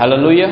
Hallelujah.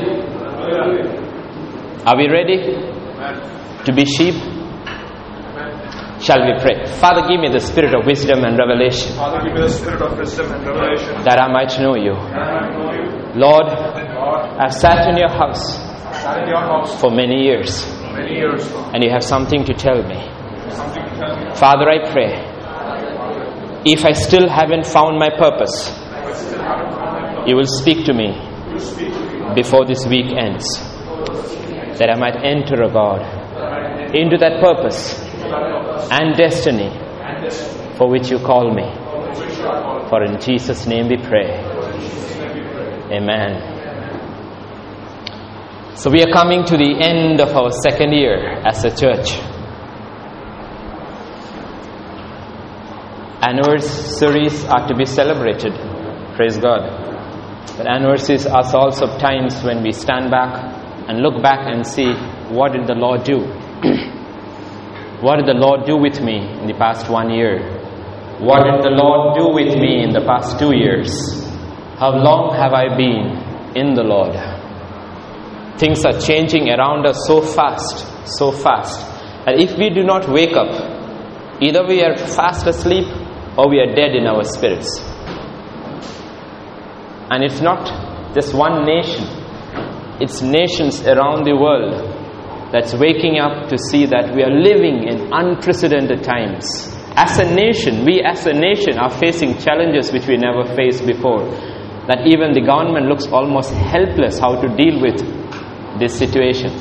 Are we ready to be sheep? Shall we pray? Father, give me the spirit of wisdom and revelation. Father, give me the spirit of wisdom and revelation. That I might know you. Lord, I've sat in your house for many years. And you have something to tell me. Father, I pray, if I still haven't found my purpose, you will speak to me before this week ends, that I might enter, O God, into that purpose and destiny for which you call me. For in Jesus' name we pray. Amen. So we are coming to the end of our second year as a church. Anniversaries are to be celebrated. Praise God. But anniversaries are also times when we stand back and look back and see, what did the Lord do? What did the Lord do with me in the past 1 year? What did the Lord do with me in the past 2 years? How long have I been in the Lord? Things are changing around us so fast, that if we do not wake up, either we are fast asleep or we are dead in our spirits. And it's not just one nation, it's nations around the world that's waking up to see that we are living in unprecedented times. As a nation, we as a nation are facing challenges which we never faced before. That even the government looks almost helpless how to deal with this situation.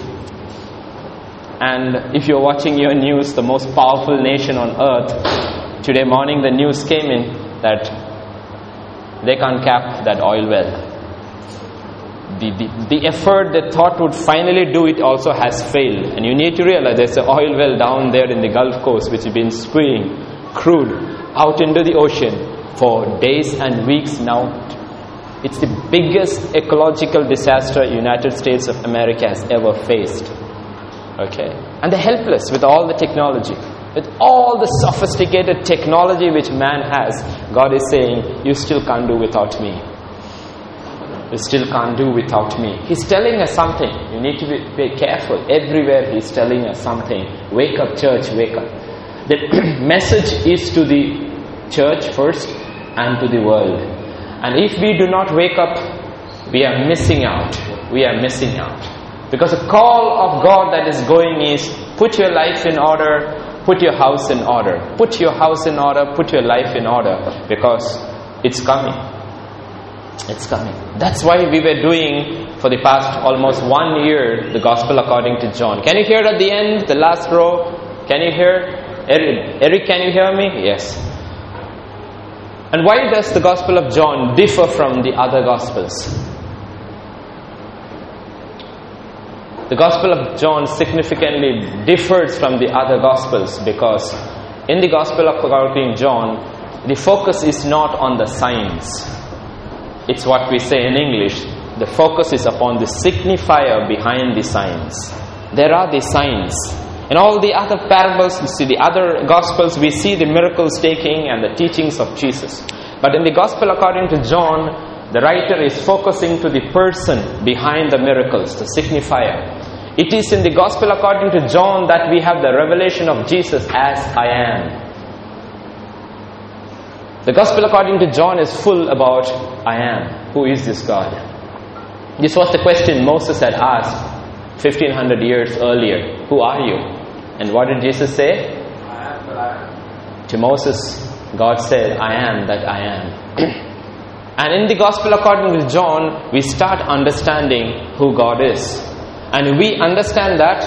And if you're watching your news, the most powerful nation on earth, today morning the news came in that they can't cap that oil well. The effort they thought would finally do it also has failed. And you need to realize there's an oil well down there in the Gulf Coast which has been spewing crude out into the ocean for days and weeks now. It's the biggest ecological disaster United States of America has ever faced. Okay? And they're helpless with all the technology. With all the sophisticated technology which man has, God is saying, you still can't do without me. You still can't do without me. He's telling us something. You need to be careful. Everywhere He's telling us something. Wake up, church, wake up. The message is to the church first and to the world. And if we do not wake up, we are missing out. We are missing out. Because the call of God that is going is, put your life in order, put your house in order. Put your house in order, put your life in order. Because it's coming. It's coming. That's why we were doing for the past almost 1 year the Gospel according to John. Can you hear at the end, the last row? Can you hear? Eric, can you hear me? Yes. And why does the Gospel of John differ from the other Gospels? The Gospel of John significantly differs from the other Gospels because in the Gospel according to John, the focus is not on the signs. It's what we say in English. The focus is upon the signifier behind the signs. There are the signs. In all the other parables, we see the other Gospels, we see the miracles taking and the teachings of Jesus. But in the Gospel according to John, the writer is focusing to the person behind the miracles, the signifier. It is in the Gospel according to John that we have the revelation of Jesus as I am. The Gospel according to John is full about I am. Who is this God? This was the question Moses had asked 1500 years earlier. Who are you? And what did Jesus say? I am that I am. To Moses, God said, I am that I am. And in the Gospel according to John, we start understanding who God is. And we understand that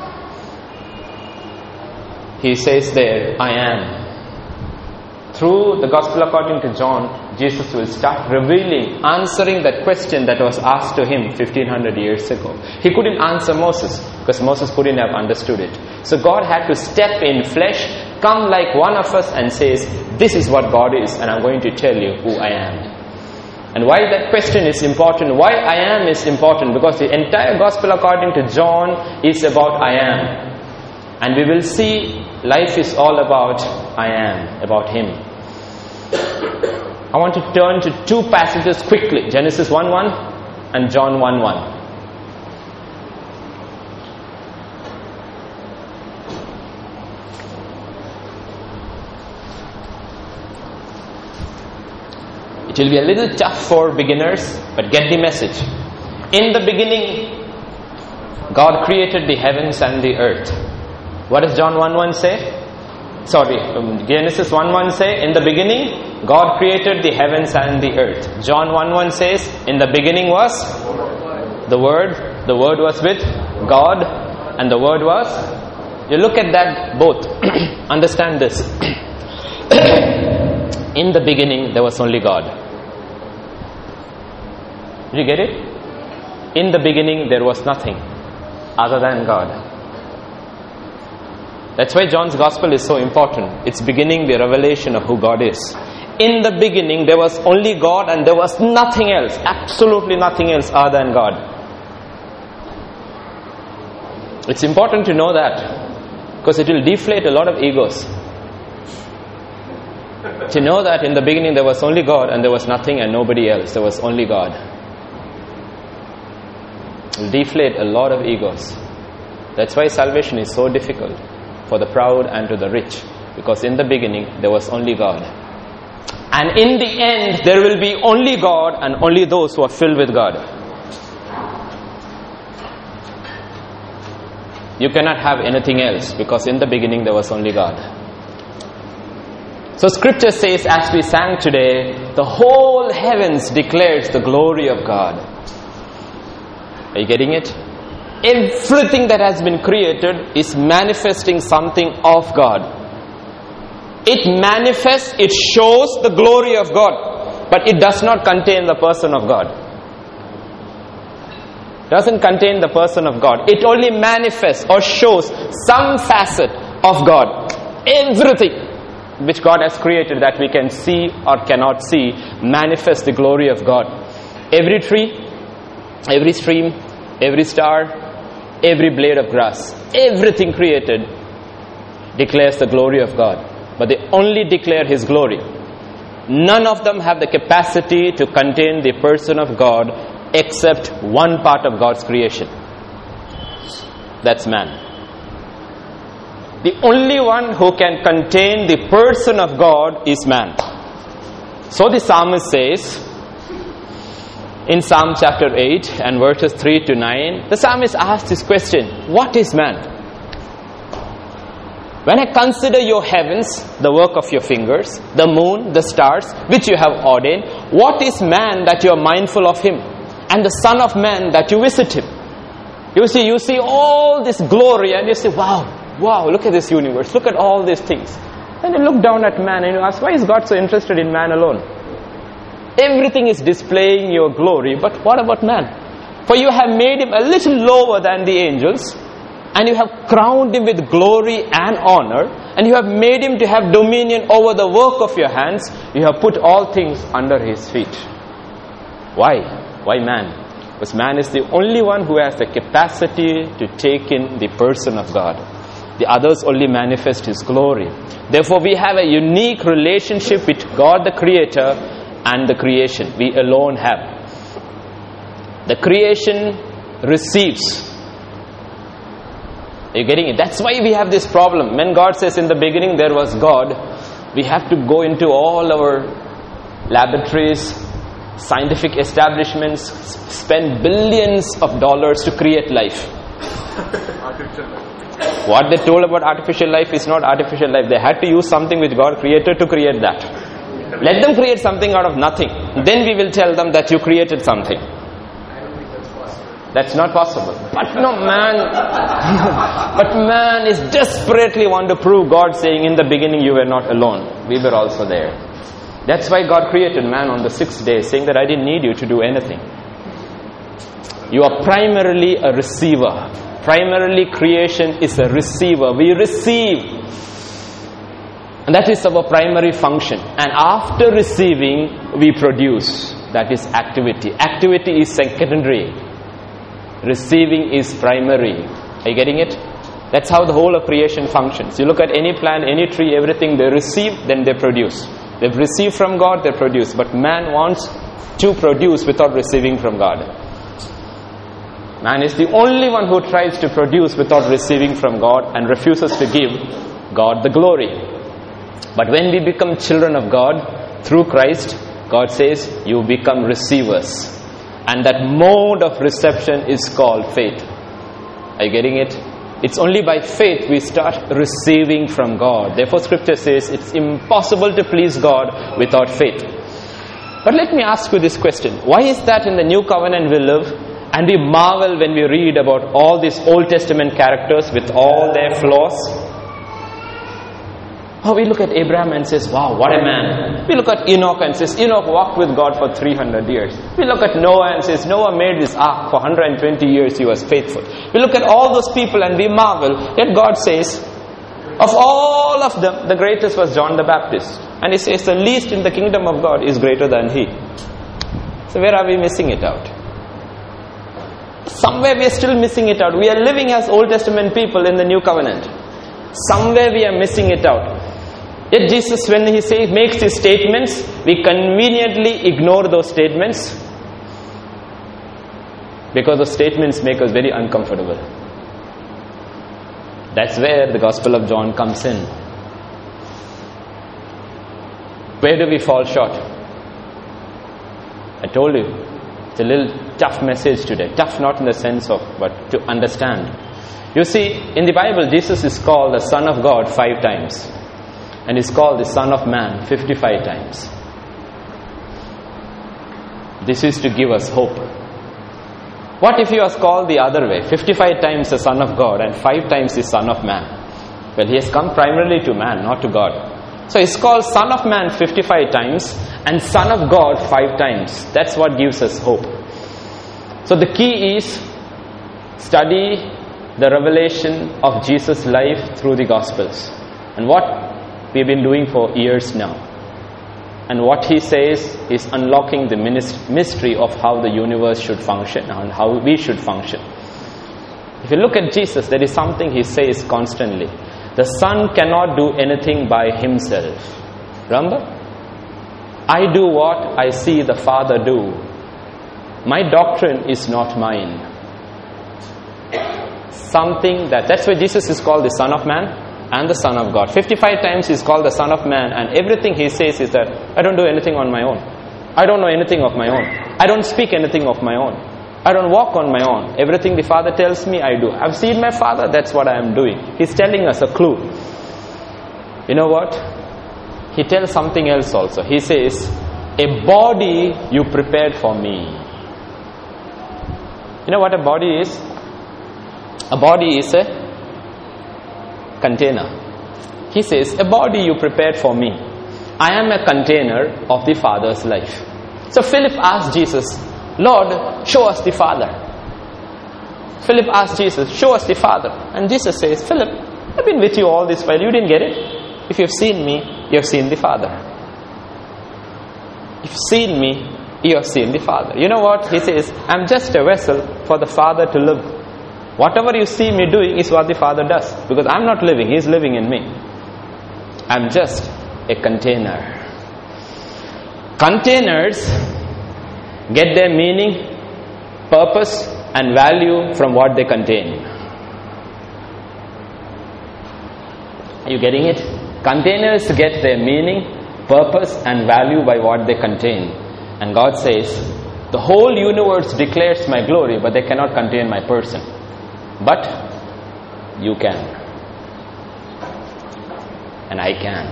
He says there, I am. Through the Gospel according to John, Jesus will start revealing, answering that question that was asked to Him 1500 years ago. He couldn't answer Moses because Moses couldn't have understood it. So God had to step in flesh, come like one of us and says, this is what God is and I'm going to tell you who I am. And why that question is important, why I am is important, because the entire Gospel according to John is about I am. And we will see life is all about I am, about Him. I want to turn to two passages quickly. Genesis 1:1 and John 1:1. It will be a little tough for beginners, but get the message. In the beginning, God created the heavens and the earth. What does John 1:1 say? Genesis 1:1 say, in the beginning, God created the heavens and the earth. John 1:1 says, in the beginning was the Word. The Word was with God, and the Word was... You look at that both. Understand this. In the beginning, there was only God. Did you get it? In the beginning, there was nothing other than God. That's why John's Gospel is so important. It's beginning the revelation of who God is. In the beginning, there was only God and there was nothing else. Absolutely nothing else other than God. It's important to know that, because it will deflate a lot of egos. To know that in the beginning there was only God and there was nothing and nobody else. There was only God. It will deflate a lot of egos. That's why salvation is so difficult for the proud and to the rich. Because in the beginning there was only God. And in the end there will be only God and only those who are filled with God. You cannot have anything else, because in the beginning there was only God. So scripture says, as we sang today, the whole heavens declares the glory of God. Are you getting it? Everything that has been created is manifesting something of God. It manifests, it shows the glory of God, but it does not contain the person of God. Doesn't contain the person of God. It only manifests or shows some facet of God. Everything which God has created that we can see or cannot see manifests the glory of God. Every tree, every stream, every star, every blade of grass, everything created declares the glory of God. But they only declare His glory. None of them have the capacity to contain the person of God except one part of God's creation. That's man. The only one who can contain the person of God is man. So the psalmist says in Psalm chapter 8 and verses 3 to 9, the psalmist asks this question: what is man? When I consider your heavens, the work of your fingers, the moon, the stars, which you have ordained, what is man that you are mindful of him? And the Son of Man that you visit him. You see all this glory and you say, wow, look at this universe, look at all these things. Then you look down at man and you ask, why is God so interested in man alone? Everything is displaying your glory, but what about man? For you have made him a little lower than the angels, and you have crowned him with glory and honor, and you have made him to have dominion over the work of your hands. You have put all things under his feet. Why? Why man? Because man is the only one who has the capacity to take in the person of God. The others only manifest His glory. Therefore, we have a unique relationship with God the Creator and the creation. We alone have. The creation receives. Are you getting it? That's why we have this problem. When God says in the beginning there was God, we have to go into all our laboratories, scientific establishments, spend billions of dollars to create life. What they told about artificial life is not artificial life. They had to use something which God created to create that. Let them create something out of nothing. Then we will tell them that you created something. That's not possible. But no, man. But man is desperately want to prove God, saying in the beginning you were not alone. We were also there. That's why God created man on the 6th day, saying that I didn't need you to do anything. You are primarily a receiver. Primarily creation is a receiver. We receive. And that is our primary function. And after receiving, we produce. That is activity. Activity is secondary. Receiving is primary. Are you getting it? That's how the whole of creation functions. You look at any plant, any tree, everything, they receive, then they produce. They've received from God, they produce. But man wants to produce without receiving from God. Man is the only one who tries to produce without receiving from God and refuses to give God the glory. But when we become children of God through Christ, God says you become receivers. And that mode of reception is called faith. Are you getting it? It's only by faith we start receiving from God. Therefore Scripture says it's impossible to please God without faith. But let me ask you this question. Why is that in the New Covenant we live and we marvel when we read about all these Old Testament characters with all their flaws? Oh, we look at Abraham and says, wow, what a man. We look at Enoch and says, Enoch walked with God for 300 years. We look at Noah and says, Noah made this ark for 120 years, he was faithful. We look at all those people and we marvel. Yet God says, of all of them, the greatest was John the Baptist. And he says, the least in the kingdom of God is greater than he. So where are we missing it out? Somewhere we are still missing it out. We are living as Old Testament people in the New Covenant. Somewhere we are missing it out. Yet Jesus, when he makes his statements, we conveniently ignore those statements because the statements make us very uncomfortable. That's where the Gospel of John comes in. Where do we fall short? I told you, it's a little tough message today. Tough not in the sense of, but to understand. You see, in the Bible, Jesus is called the Son of God 5 times. And is called the Son of Man 55 times. This is to give us hope. What if he was called the other way? 55 times the Son of God and 5 times the Son of Man. Well, he has come primarily to man, not to God. So he's called Son of Man 55 times and Son of God 5 times. That's what gives us hope. So the key is study the revelation of Jesus' life through the Gospels. And what we've been doing for years now. And what he says is unlocking the mystery of how the universe should function and how we should function. If you look at Jesus, there is something he says constantly. The Son cannot do anything by himself. Remember? I do what I see the Father do. My doctrine is not mine. That's why Jesus is called the Son of Man and the Son of God. 55 times he's called the Son of Man, and everything he says is that I don't do anything on my own. I don't know anything of my own. I don't speak anything of my own. I don't walk on my own. Everything the Father tells me, I do. I've seen my Father, that's what I am doing. He's telling us a clue. You know what? He tells something else also. He says, a body you prepared for me. You know what a body is? A body is a container. He says, a body you prepared for me. I am a container of the Father's life. So Philip asked Jesus, Lord, show us the Father. Philip asked Jesus, show us the Father. And Jesus says, Philip, I've been with you all this while. You didn't get it? If you've seen me, you have seen the Father. If you've seen me, you have seen the Father. You know what? He says, I'm just a vessel for the Father to live. Whatever you see me doing is what the Father does. Because I'm not living, He's living in me. I'm just a container. Containers get their meaning, purpose and value from what they contain. Are you getting it? Containers get their meaning, purpose and value by what they contain. And God says, the whole universe declares my glory, but they cannot contain my person. But you can. And I can.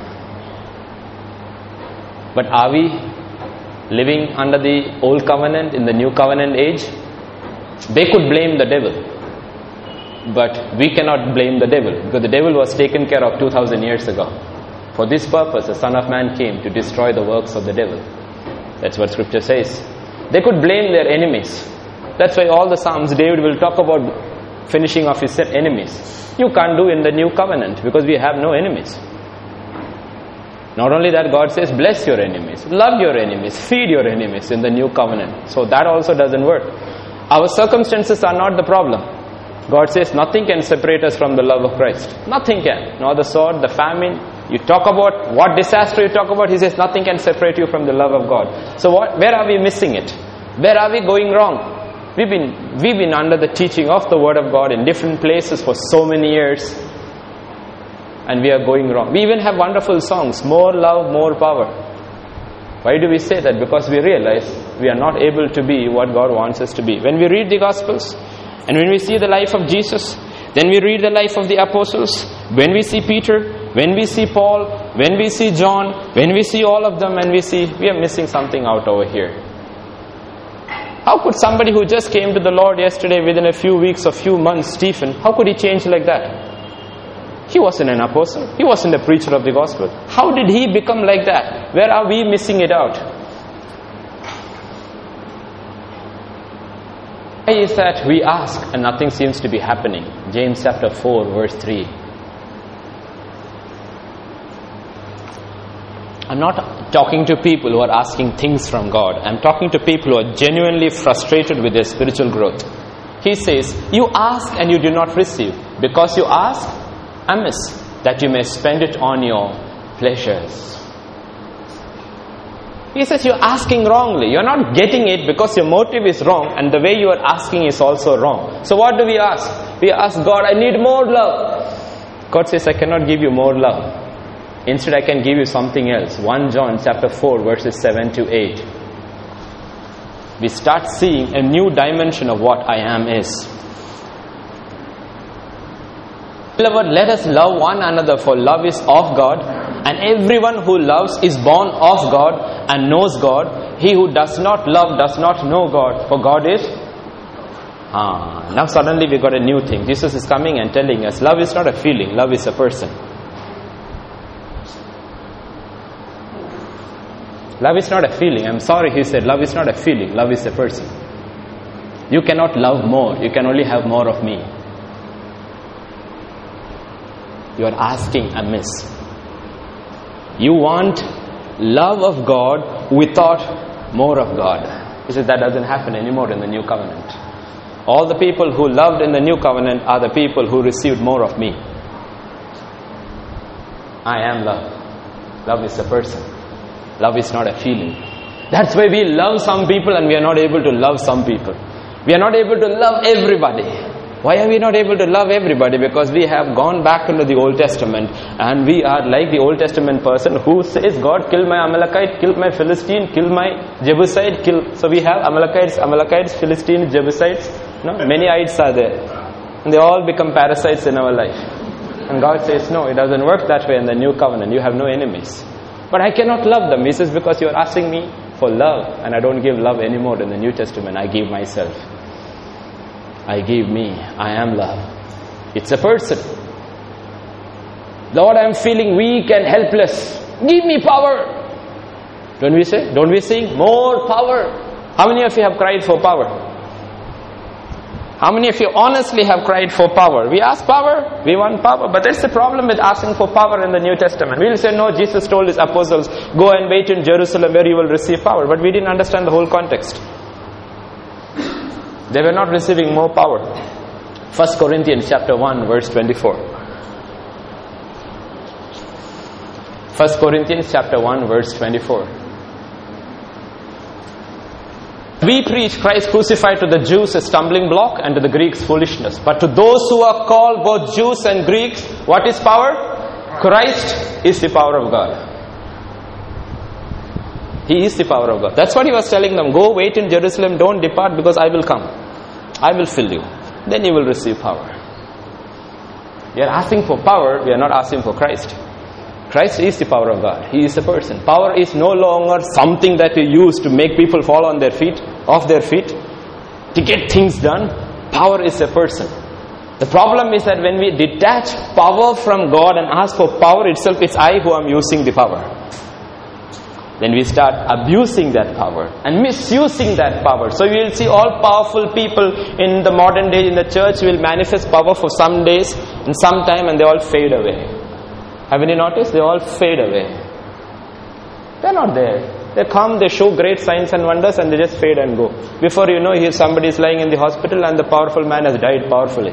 But are we living under the old covenant in the new covenant age? They could blame the devil. But we cannot blame the devil, because the devil was taken care of 2000 years ago. For this purpose, the Son of Man came to destroy the works of the devil. That's what Scripture says. They could blame their enemies. That's why all the Psalms, David will talk about finishing off his enemies. You can't do in the new covenant because we have no enemies. Not only that, God says, bless your enemies, love your enemies, feed your enemies in the new covenant. So that also doesn't work. Our circumstances are not the problem. God says nothing can separate us from the love of Christ. Nothing can. Nor the sword, the famine. You talk about what disaster you talk about, He says nothing can separate you from the love of God. So where are we missing it? Where are we going wrong? We've been under the teaching of the Word of God in different places for so many years, and we are going wrong. We even have wonderful songs, more love, more power. Why do we say that? Because we realize we are not able to be what God wants us to be. When we read the Gospels, and when we see the life of Jesus, then we read the life of the apostles, when we see Peter, when we see Paul, when we see John, when we see all of them, and we are missing something out over here. How could somebody who just came to the Lord yesterday, within a few weeks or few months, Stephen, how could he change like that? He wasn't an apostle. He wasn't a preacher of the gospel. How did he become like that? Where are we missing it out? Why is that we ask and nothing seems to be happening? James chapter 4 verse 3. I'm not talking to people who are asking things from God. I'm talking to people who are genuinely frustrated with their spiritual growth. He says, you ask and you do not receive. Because you ask amiss, that you may spend it on your pleasures. He says you're asking wrongly. You're not getting it because your motive is wrong, and the way you are asking is also wrong. So what do we ask? We ask God, I need more love. God says, I cannot give you more love. Instead, I can give you something else. 1 John chapter 4 verses 7 to 8. We start seeing a new dimension of what I am is. Beloved, let us love one another, for love is of God, and everyone who loves is born of God and knows God. He who does not love does not know God, for God is... Now suddenly we got a new thing. Jesus is coming and telling us, love is not a feeling, love is a person. Love is not a feeling. I'm sorry, he said, love is not a feeling, love is a person. You cannot love more, you can only have more of me. You are asking amiss. You want love of God without more of God. He says that doesn't happen anymore in the new covenant. All the people who loved in the new covenant are the people who received more of me. I am love. Love is a person. Love is not a feeling. That's why we love some people and we are not able to love some people. We are not able to love everybody. Why are we not able to love everybody? Because we have gone back into the Old Testament, and we are like the Old Testament person who says, God, kill my Amalekite, kill my Philistine, kill my Jebusite, kill. So we have Amalekites, Philistines, Jebusites. No, many ites are there. And they all become parasites in our life. And God says, no, it doesn't work that way in the new covenant. You have no enemies. But I cannot love them. He says, because you are asking me for love, and I don't give love anymore in the New Testament. I give myself. I give me. I am love. It's a person. Lord, I'm feeling weak and helpless. Give me power. Don't we say? Don't we sing? More power. How many of you have cried for power? How many of you honestly have cried for power? We ask power, we want power. But that's the problem with asking for power in the New Testament. We'll say, no, Jesus told his apostles, go and wait in Jerusalem where you will receive power. But we didn't understand the whole context. They were not receiving more power. 1 Corinthians chapter 1 verse 24. 1 Corinthians chapter 1 verse 24. We preach Christ crucified to the Jews a stumbling block and to the Greeks foolishness. But to those who are called, both Jews and Greeks, what is power? Christ is the power of God. He is the power of God. That's what he was telling them. Go wait in Jerusalem, don't depart, because I will come. I will fill you. Then you will receive power. We are asking for power, we are not asking for Christ. Christ is the power of God. He is a person. Power is no longer something that we use to make people fall on their feet, off their feet, to get things done. Power is a person. The problem is that when we detach power from God and ask for power itself, it's I who am using the power. Then we start abusing that power and misusing that power. So you will see all powerful people in the modern day in the church will manifest power for some days and some time, and they all fade away. Haven't you noticed? They all fade away. They're not there. They come, they show great signs and wonders, and they just fade and go. Before you know, somebody is lying in the hospital and the powerful man has died powerfully.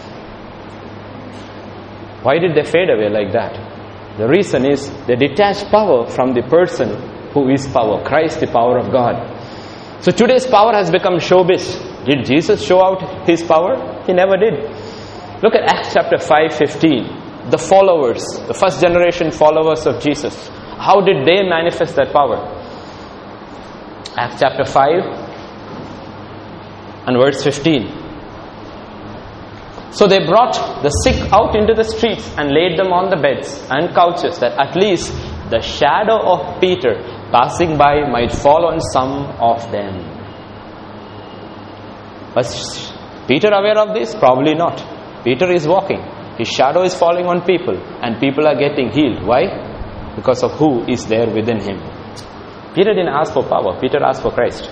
Why did they fade away like that? The reason is they detach power from the person who is power. Christ, the power of God. So today's power has become showbiz. Did Jesus show out his power? He never did. Look at Acts chapter 5:15. The followers, the first generation followers of Jesus. How did they manifest that power? Acts chapter 5 and verse 15. So they brought the sick out into the streets and laid them on the beds and couches, that at least the shadow of Peter passing by might fall on some of them. Was Peter aware of this? Probably not. Peter is walking. His shadow is falling on people and people are getting healed. Why? Because of who is there within him. Peter didn't ask for power. Peter asked for Christ.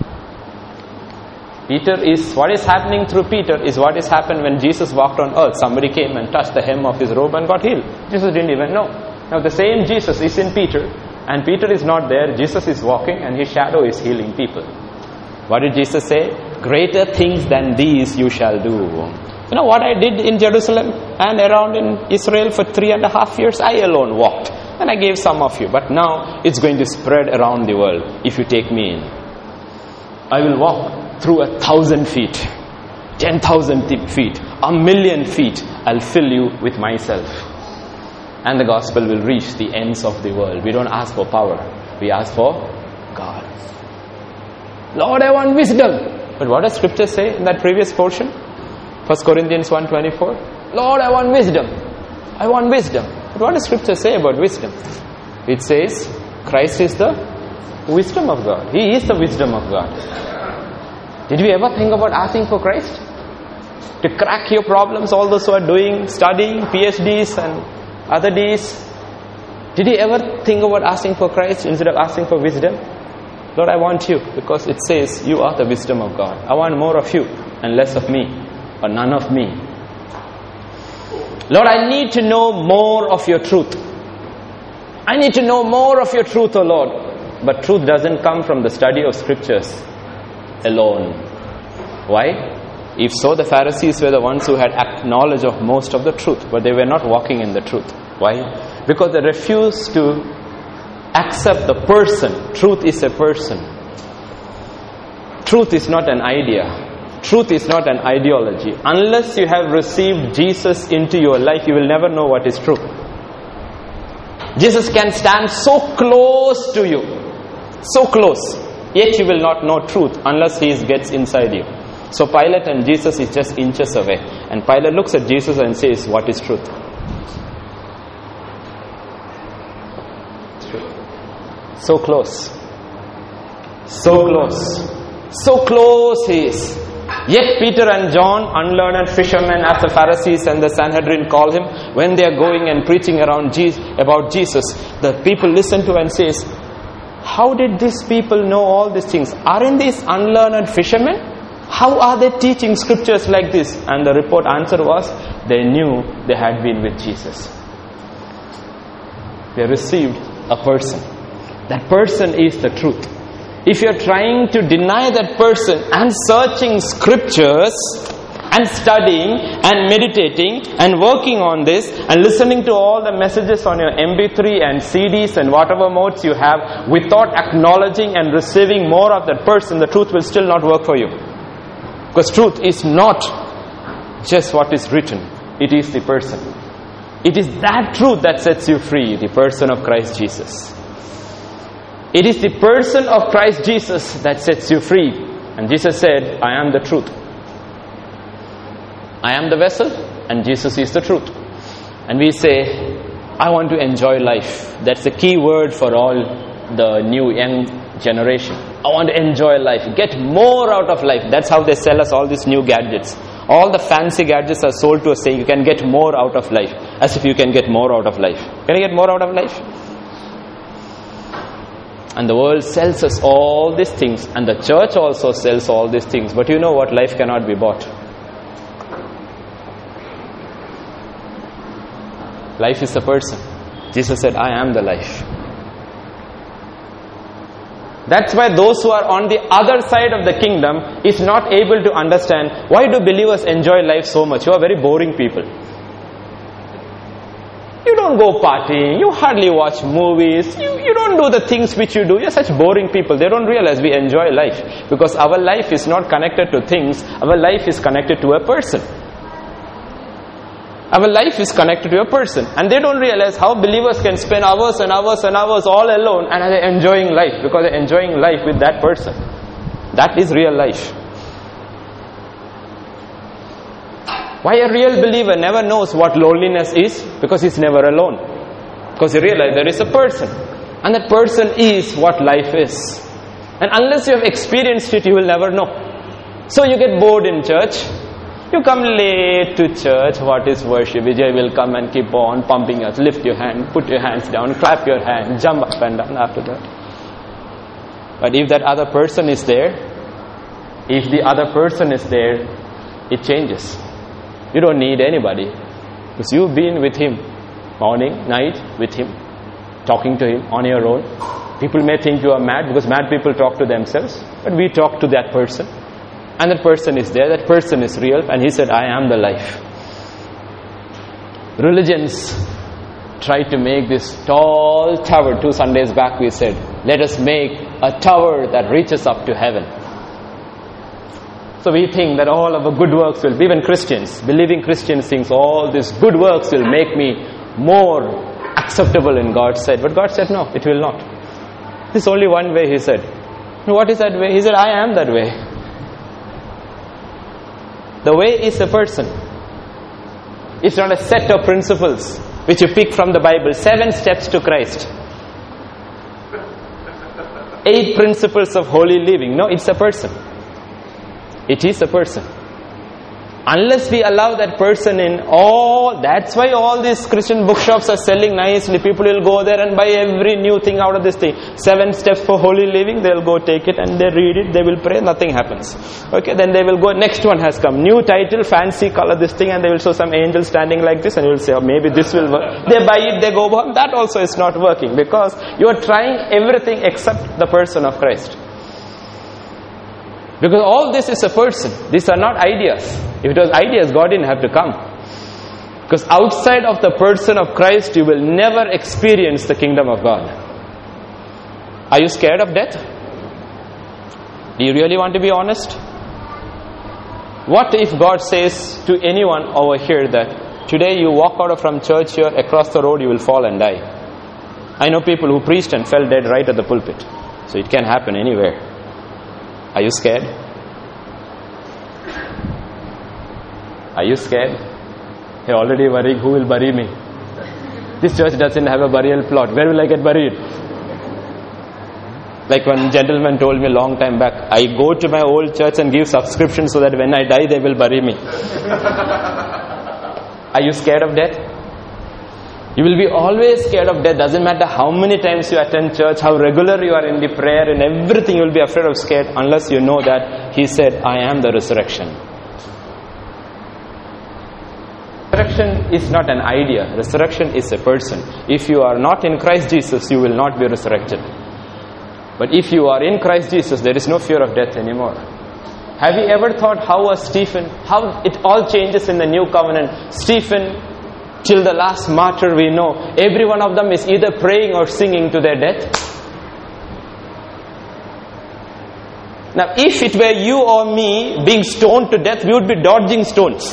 What is happening through Peter is what has happened when Jesus walked on earth. Somebody came and touched the hem of his robe and got healed. Jesus didn't even know. Now the same Jesus is in Peter, and Peter is not there. Jesus is walking and his shadow is healing people. What did Jesus say? Greater things than these you shall do. You know what I did in Jerusalem and around in Israel for 3.5 years? I alone walked, and I gave some of you. But now it's going to spread around the world if you take me in. I will walk through 1,000 feet, 10,000 feet, 1,000,000 feet. I'll fill you with myself. And the gospel will reach the ends of the world. We don't ask for power. We ask for God. Lord, I want wisdom. But what does scripture say in that previous portion? 1 Corinthians 1:24. Lord, I want wisdom. I want wisdom. But what does scripture say about wisdom? It says Christ is the wisdom of God. He is the wisdom of God. Did you ever think about asking for Christ? To crack your problems, all those who are studying PhDs and other Ds. Did you ever think about asking for Christ instead of asking for wisdom? Lord, I want you, because it says you are the wisdom of God. I want more of you and less of me, or none of me. Lord, I need to know more of your truth. I need to know more of your truth, O Lord. But truth doesn't come from the study of scriptures alone. Why? If so, the Pharisees were the ones who had knowledge of most of the truth, but they were not walking in the truth. Why? Because they refused to accept the person. Truth is a person. Truth is not an idea. Truth is not an ideology. Unless you have received Jesus into your life, you will never know what is true. Jesus can stand so close to you, so close, yet you will not know truth unless he gets inside you. So Pilate and Jesus is just inches away, and Pilate looks at Jesus and says, what is truth? So close, so close, so close he is. Yet Peter and John, unlearned fishermen, as the Pharisees and the Sanhedrin call him, when they are going and preaching around about Jesus, the people listen to and says, how did these people know all these things? Aren't these unlearned fishermen? How are they teaching scriptures like this? And the answer was, they knew they had been with Jesus. They received a person. That person is the truth. If you're trying to deny that person and searching scriptures and studying and meditating and working on this and listening to all the messages on your MP3 and CDs and whatever modes you have without acknowledging and receiving more of that person, the truth will still not work for you. Because truth is not just what is written. It is the person. It is that truth that sets you free, the person of Christ Jesus. It is the person of Christ Jesus that sets you free. And Jesus said, I am the truth. I am the vessel, and Jesus is the truth. And we say, I want to enjoy life. That's the key word for all the new young generation. I want to enjoy life. Get more out of life. That's how they sell us all these new gadgets. All the fancy gadgets are sold to us saying you can get more out of life. As if you can get more out of life. Can you get more out of life? And the world sells us all these things, and the church also sells all these things. But you know what? Life cannot be bought. Life is a person. Jesus said, I am the life. That's why those who are on the other side of the kingdom is not able to understand, why do believers enjoy life so much? You are very boring people. You don't go partying. You hardly watch movies. You don't do the things which you do. You're such boring people. They don't realize we enjoy life. Because our life is not connected to things. Our life is connected to a person. Our life is connected to a person. And they don't realize how believers can spend hours and hours and hours all alone and they're enjoying life. Because they're enjoying life with that person. That is real life. Why a real believer never knows what loneliness is? Because he's never alone. Because he realizes there is a person. And that person is what life is. And unless you have experienced it, you will never know. So you get bored in church. You come late to church. What is worship? Vijay will come and keep on pumping us. Lift your hand, put your hands down, clap your hand, jump up and down after that. But if that other person is there, it changes. You don't need anybody. Because you've been with him. Morning, night, with him. Talking to him on your own. People may think you are mad because mad people talk to themselves. But we talk to that person. And that person is there. That person is real. And he said, I am the life. Religions try to make this tall tower. 2 Sundays back we said, let us make a tower that reaches up to heaven. So we think that all of our good works will, even Christians, believing Christians think all these good works will make me more acceptable in God's sight. But God said, no, it will not. There's only one way, he said. What is that way? He said, I am that way. The way is a person. It's not a set of principles which you pick from the Bible. 7 steps to Christ. 8 principles of holy living. No, it's a person. It is a person. Unless we allow that person in, that's why all these Christian bookshops are selling nicely. People will go there and buy every new thing out of this thing. 7 steps for holy living, they'll go take it and they read it, they will pray, nothing happens. Okay, then they will go, next one has come. New title, fancy color, this thing, and they will show some angel standing like this and you will say, maybe this will work. They buy it, they go home. That also is not working because you are trying everything except the person of Christ. Because all this is a person. These are not ideas. If it was ideas, God didn't have to come. Because outside of the person of Christ, you will never experience the kingdom of God. Are you scared of death? Do you really want to be honest? What if God says to anyone over here that today you walk out from church here, across the road you will fall and die? I know people who preached and fell dead right at the pulpit. So it can happen anywhere. Are you scared? Are you scared? You're already worrying, who will bury me? This church doesn't have a burial plot. Where will I get buried? Like one gentleman told me a long time back, I go to my old church and give subscription so that when I die they will bury me. Are you scared of death? You will be always scared of death. Doesn't matter how many times you attend church, how regular you are in the prayer and everything, you will be afraid of scared unless you know that He said, I am the resurrection. Resurrection is not an idea. Resurrection is a person. If you are not in Christ Jesus, you will not be resurrected. But if you are in Christ Jesus, there is no fear of death anymore. Have you ever thought how it all changes in the new covenant? Stephen, till the last martyr we know, every one of them is either praying or singing to their death. Now if it were you or me being stoned to death, we would be dodging stones.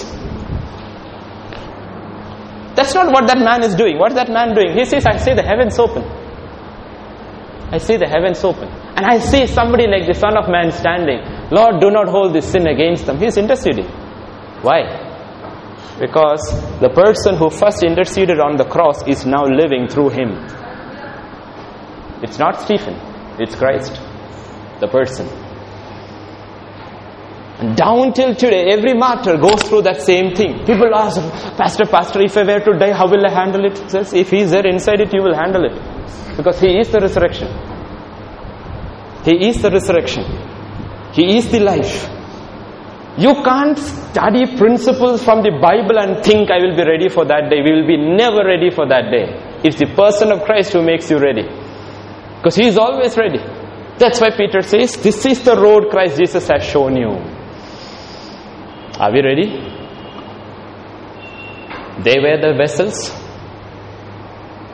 That's not what that man is doing. What is that man doing? He says, I see the heavens open. I see the heavens open. And I see somebody like the Son of Man standing. Lord, do not hold this sin against them. He is interceding. Why? Because the person who first interceded on the cross is now living through him. It's not Stephen. It's Christ. The person. And down till today, every martyr goes through that same thing. People ask, Pastor, if I were to die, how will I handle it? He says, if He is there inside it, you will handle it. Because He is the resurrection. He is the resurrection. He is the life. You can't study principles from the Bible and think I will be ready for that day. We will be never ready for that day. It's the person of Christ who makes you ready. Because He is always ready. That's why Peter says, this is the road Christ Jesus has shown you. Are we ready? They were the vessels.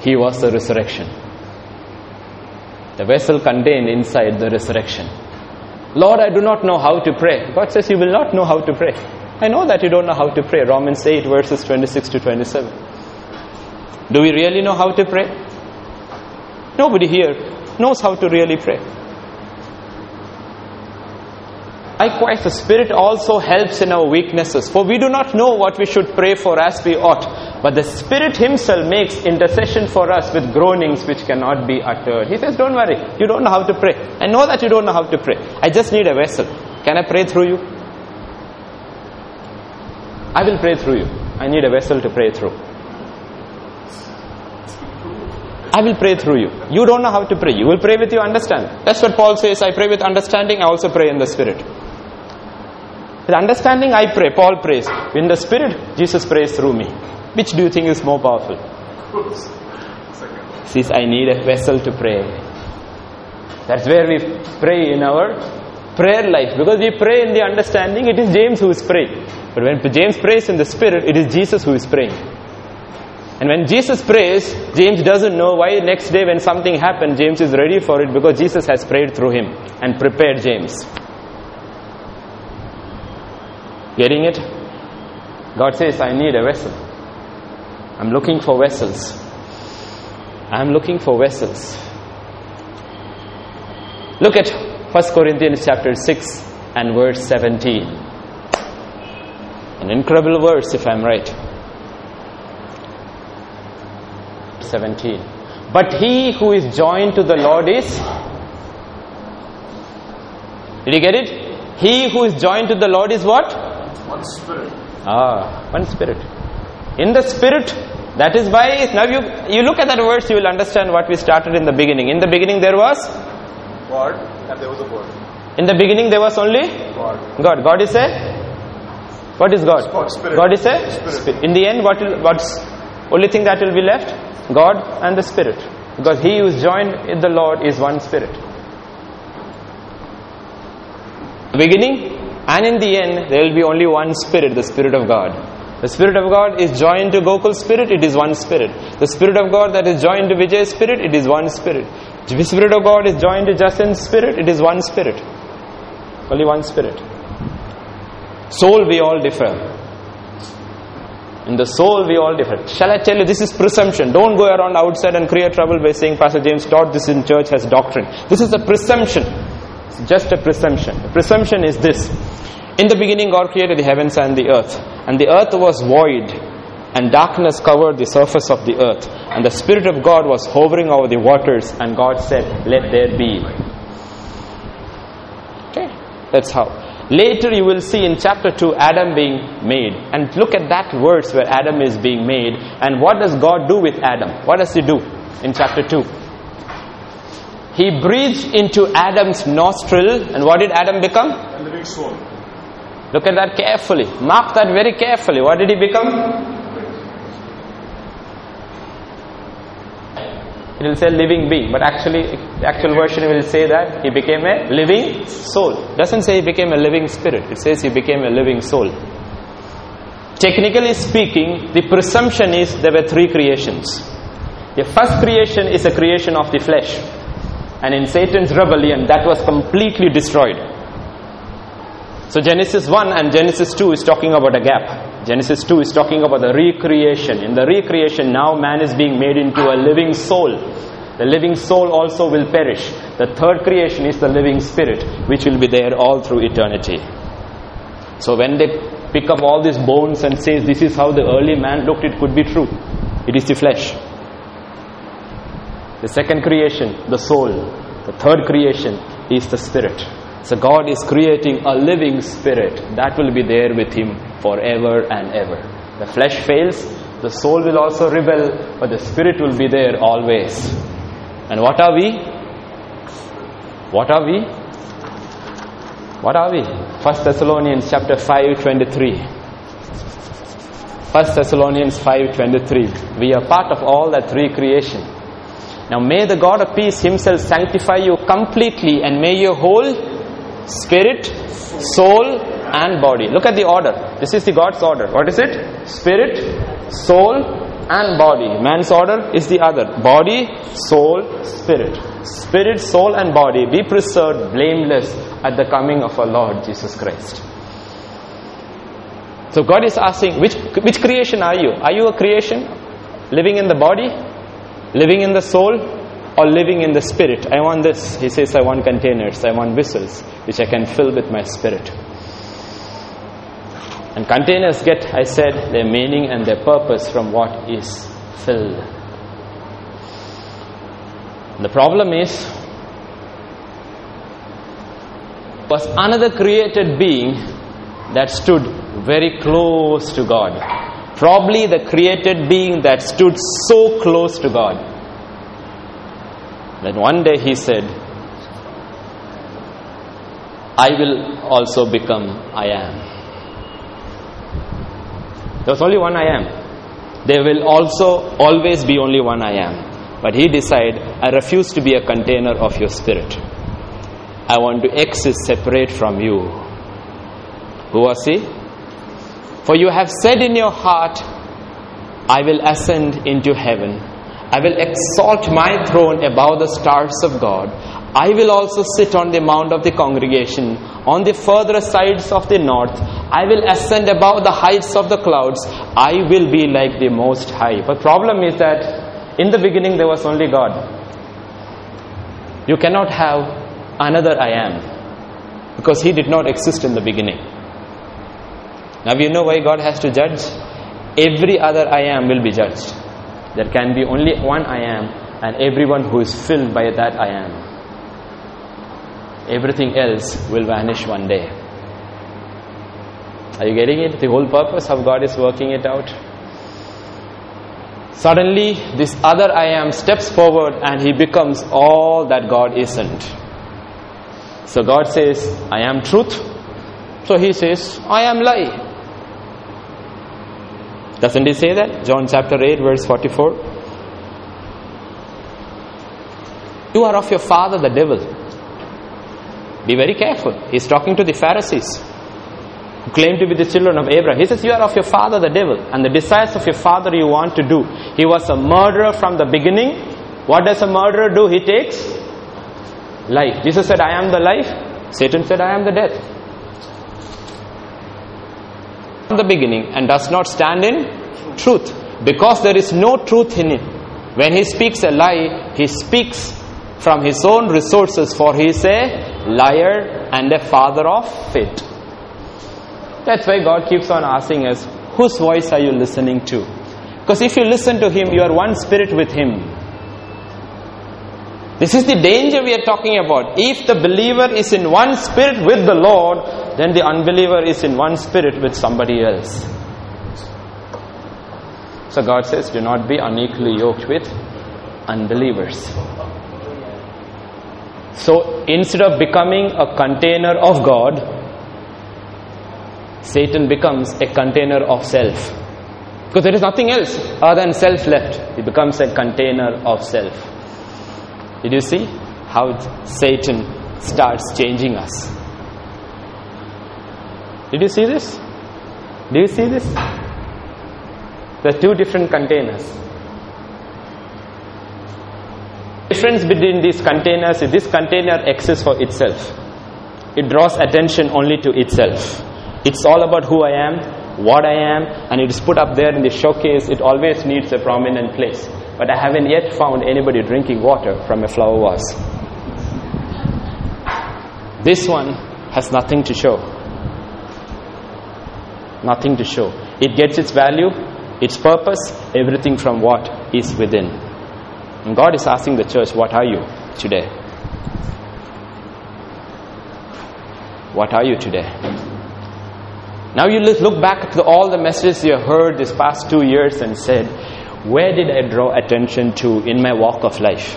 He was the resurrection. The vessel contained inside the resurrection. Lord, I do not know how to pray. God says, you will not know how to pray. I know that you don't know how to pray. Romans 8 verses 26 to 27. Do we really know how to pray? Nobody here knows how to really pray. Likewise, the Spirit also helps in our weaknesses. For we do not know what we should pray for as we ought. But the Spirit Himself makes intercession for us with groanings which cannot be uttered. He says, don't worry, you don't know how to pray. I know that you don't know how to pray. I just need a vessel. Can I pray through you? I will pray through you. I need a vessel to pray through. I will pray through you. You don't know how to pray. You will pray with your understanding. That's what Paul says. I pray with understanding. I also pray in the Spirit. With understanding, I pray. Paul prays. In the Spirit, Jesus prays through me. Which do you think is more powerful? Says, I need a vessel to pray. That's where we pray in our prayer life. Because we pray in the understanding, it is James who is praying. But when James prays in the Spirit, it is Jesus who is praying. And when Jesus prays, James doesn't know why next day when something happens, James is ready for it because Jesus has prayed through him and prepared James. Getting it? God says, I need a vessel. I'm looking for vessels. I'm looking for vessels. Look at 1 Corinthians chapter 6 and verse 17. An incredible verse, if I'm right. 17. But he who is joined to the Lord is... Did you get it? He who is joined to the Lord is what? One Spirit. One Spirit. In the Spirit, that is why... Now you look at that verse, you will understand what we started in the beginning. In the beginning there was... God, and there was a Word. In the beginning there was only... God. God is a... What is God? Spirit. God is a... Spirit. In the end, what's only thing that will be left? God and the Spirit. Because he who is joined in the Lord is one Spirit. The beginning and in the end, there will be only one Spirit, the Spirit of God. The Spirit of God is joined to Gokul's Spirit, it is one Spirit. The Spirit of God that is joined to Vijay's Spirit, it is one Spirit. The Spirit of God is joined to Justin's Spirit, it is one Spirit. Only one Spirit. Soul, we all differ. In the soul, we all differ. Shall I tell you, this is presumption. Don't go around outside and create trouble by saying, Pastor James taught this in church as doctrine. This is a presumption. It's just a presumption. The presumption is this. In the beginning, God created the heavens and the earth. And the earth was void. And darkness covered the surface of the earth. And the Spirit of God was hovering over the waters. And God said, let there be. Okay. That's how. Later you will see in chapter 2 Adam being made. And look at that verse where Adam is being made. And what does God do with Adam? What does he do in chapter 2? He breathed into Adam's nostril. And what did Adam become? A living soul. Look at that carefully. Mark that very carefully. What did he become? It will say living being, but actually, the actual version will say that he became a living soul. It doesn't say he became a living spirit. It says he became a living soul. Technically speaking, the presumption is there were three creations. The first creation is a creation of the flesh. And in Satan's rebellion, that was completely destroyed. So Genesis 1 and Genesis 2 is talking about a gap. Genesis 2 is talking about the recreation. In the recreation, now man is being made into a living soul. The living soul also will perish. The third creation is the living spirit, which will be there all through eternity. So when they pick up all these bones and says this is how the early man looked, it could be true. It is the flesh. The second creation, the soul. The third creation is the spirit. So God is creating a living spirit that will be there with him forever and ever. The flesh fails, the soul will also rebel, but the spirit will be there always. And what are we? What are we? What are we? 1 Thessalonians chapter 5:23. 1 Thessalonians 5:23. We are part of all that recreation. Now may the God of peace himself sanctify you completely, and may your whole spirit, soul and body. Look at the order. This is the God's order. What is it? Spirit, soul and body. Man's order is the other. Body, soul, spirit. Spirit, soul and body be preserved blameless at the coming of our Lord Jesus Christ. So God is asking, which creation are you? Are you a creation? Living in the body? Living in the soul? Or living in the spirit? I want this. He says, I want containers. I want vessels which I can fill with my spirit. And containers get, I said, their meaning and their purpose from what is filled. The problem is, was another created being that stood very close to God. Probably the created being that stood so close to God that one day he said, I will also become I am. There was only one I am. There will also always be only one I am. But he decided, I refuse to be a container of your spirit. I want to exist separate from you. Who was he? For you have said in your heart, I will ascend into heaven. I will exalt my throne above the stars of God. I will also sit on the mount of the congregation, on the further sides of the north. I will ascend above the heights of the clouds. I will be like the Most High. But problem is that in the beginning there was only God. You cannot have another I am, because he did not exist in the beginning. Now you know why God has to judge? Every other I am will be judged. There can be only one I am, and everyone who is filled by that I am. Everything else will vanish one day. Are you getting it? The whole purpose of God is working it out. Suddenly, this other I am steps forward and he becomes all that God isn't. So God says, I am truth. So he says, I am lie. Doesn't he say that? John chapter 8 verse 44. You are of your father the devil. Be very careful. He's talking to the Pharisees who claim to be the children of Abraham. He says, you are of your father the devil, and the desires of your father you want to do. He was a murderer from the beginning. What does a murderer do? He takes life. Jesus said, I am the life. Satan said, I am the death. From the beginning, and does not stand in truth, because there is no truth in him. When he speaks a lie, he speaks from his own resources, for he is a liar and a father of it. That's why God keeps on asking us, whose voice are you listening to? Because if you listen to him, you are one spirit with him. This is the danger we are talking about. If the believer is in one spirit with the Lord, then the unbeliever is in one spirit with somebody else. So God says, do not be unequally yoked with unbelievers. So instead of becoming a container of God, Satan becomes a container of self. Because there is nothing else other than self left. He becomes a container of self. Did you see how Satan starts changing us? Did you see this? Do you see this? There are two different containers. The difference between these containers is this container exists for itself. It draws attention only to itself. It's all about who I am, what I am, and it is put up there in the showcase. It always needs a prominent place. But I haven't yet found anybody drinking water from a flower vase. This one has nothing to show. Nothing to show. It gets its value, its purpose, everything from what is within. And God is asking the church, what are you today? What are you today? Now you look back to all the messages you have heard this past 2 years and said, where did I draw attention to in my walk of life?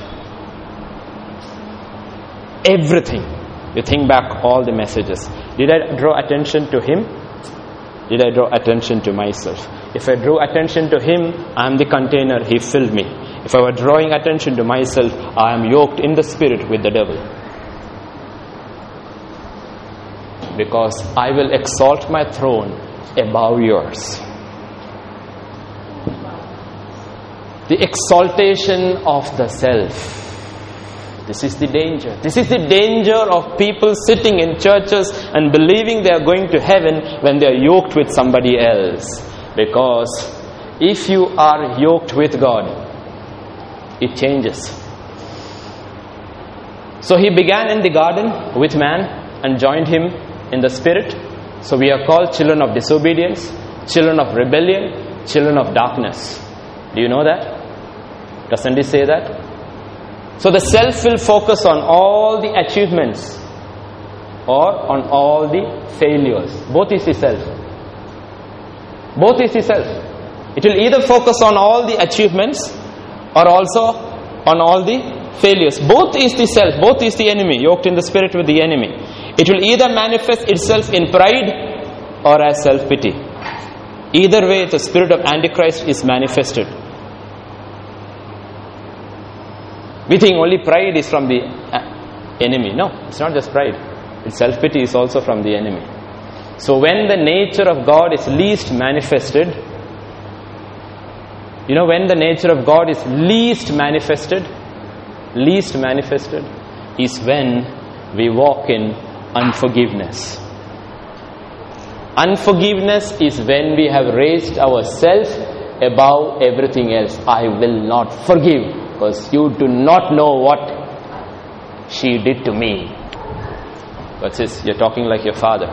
Everything. You think back all the messages. Did I draw attention to him? Did I draw attention to myself? If I drew attention to him, I am the container, he filled me. If I were drawing attention to myself, I am yoked in the spirit with the devil. Because I will exalt my throne above yours. The exaltation of the self. This is the danger. This is the danger of people sitting in churches and believing they are going to heaven when they are yoked with somebody else. Because if you are yoked with God, it changes. So he began in the garden with man and joined him in the spirit. So we are called children of disobedience, children of rebellion, children of darkness. Do you know that? Doesn't he say that? So the self will focus on all the achievements or on all the failures. Both is the self. Both is the self. It will either focus on all the achievements or also on all the failures. Both is the self. Both is the enemy, yoked in the spirit with the enemy. It will either manifest itself in pride or as self-pity. Either way, the spirit of Antichrist is manifested. We think only pride is from the enemy. No, it's not just pride. It's self-pity is also from the enemy. So when the nature of God is least manifested, you know when the nature of God is least manifested is when we walk in unforgiveness. Unforgiveness is when we have raised ourselves above everything else. I will not forgive because you do not know what she did to me. What's this? You're talking like your father.